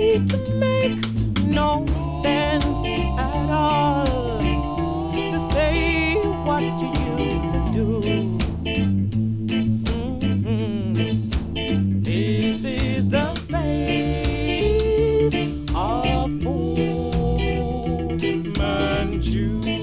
to make no sense at all to say what you used to do. This is the face of Fu Manchu.